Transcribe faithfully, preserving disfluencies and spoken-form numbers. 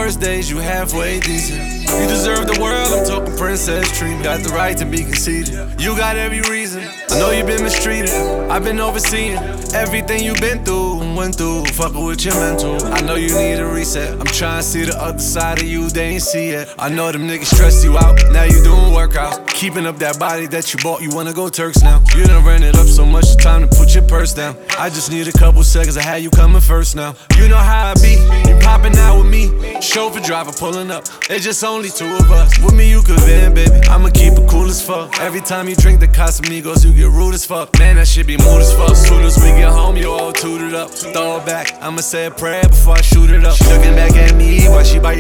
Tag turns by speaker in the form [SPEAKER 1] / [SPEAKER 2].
[SPEAKER 1] worst days, you halfway decent. You deserve the world, I'm talking princess treatment. Got the right to be conceited, you got every reason. I know you've been mistreated, I've been overseeing everything you've been through and went through. Fuckin' with your mental, I know you need a reset. I'm trying to see the other side of you, they ain't see it. I know them niggas stress you out, now you doing workouts. Keeping up that body that you bought, you wanna go Turks now. You done ran it up so much, it's time to put your purse down. I just need a couple seconds, I had you coming first now. You know how I be, you popping out with me. Chauffeur driver pulling up, it's just only two of us. With me you could win, baby, I'ma keep it cool as fuck. Every time you drink the Casamigos, you get rude as fuck. Man, that shit be mood as fuck. Soon as we get home, you all tooted up. Throw it back, I'ma say a prayer before I shoot it up. She looking back at me while she by